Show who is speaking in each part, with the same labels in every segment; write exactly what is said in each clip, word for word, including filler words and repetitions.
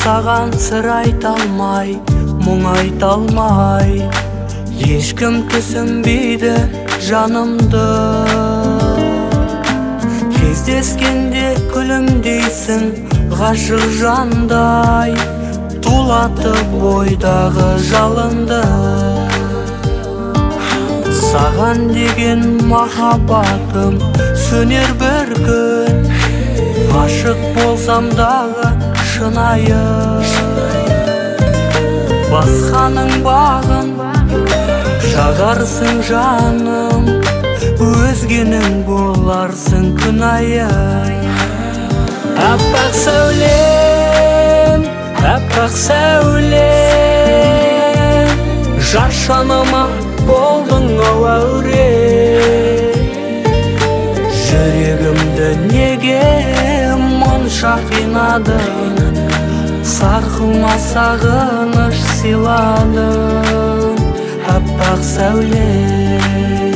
Speaker 1: саған сыр айта алмай, мұң айта алмай, ешкім түсінбейді жанымды. Кездескенде күлімдейсің ғашық жандай, тулатып бойдағы жалынды. Саған деген махаббатым сөнер бір күн, ғашық болсам дағы шынайы. Басқаның бағын жағарсың жаным, өзгенің боларсың күнайы. Аппақ сәулем, аппақ сәулем, жас жаныма болдың ау әуре. Жүрегімді неге мұнша қинадың, сарқылма сағыныш сыйладың, аппақ сәулем.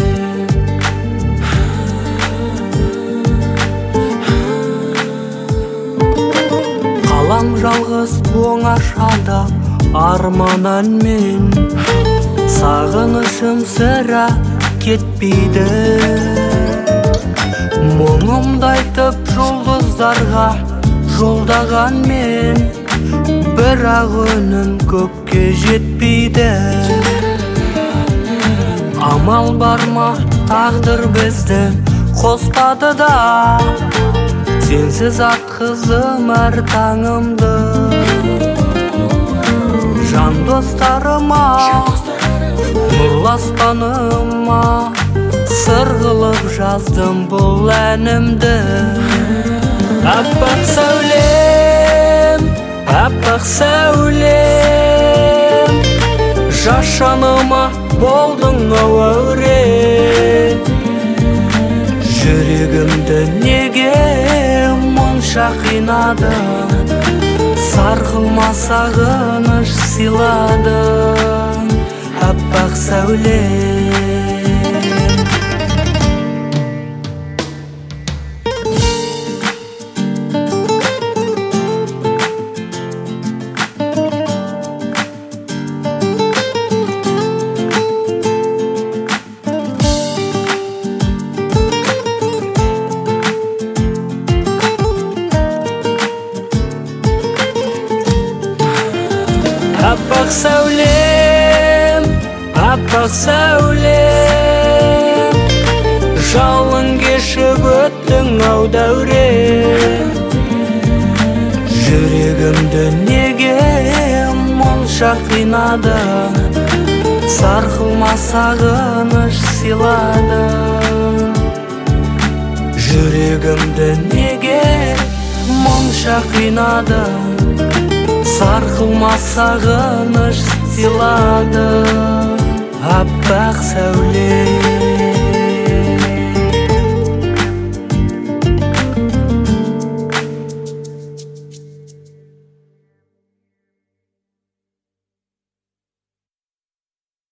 Speaker 1: Қалам жалғыз оңашада арман әнмен, сағынышым сірә кетпейді. Мұңымды айтып жұлдыздарға жолдаған мен, бірақ үнім көкке жетпейді. Амал бар ма, тағдыр бізді қоспады да, сенсіз атқызым әр таңымды. Жан достарыма, нұрлы аспаныма, сыр қылып жаздым бұл әнімді. Аппақ сәулем, аппақ сәулем, жас жаныма болдың ау әуре. Жүрегімді неге мұнша қинадың, сарқылма сағыныш сыйладың, аппақ сәулем. Аппақ сәулем, аппақ сәулем, жалын кешіп өттің ау дәуре. Жүрегімді неге мұнша қинадың, сарқылма сағыныш сыйладың. Жүрегімді неге мұнша қинадың, сарқылма сағыныш сыйладың, аппақ сәулем.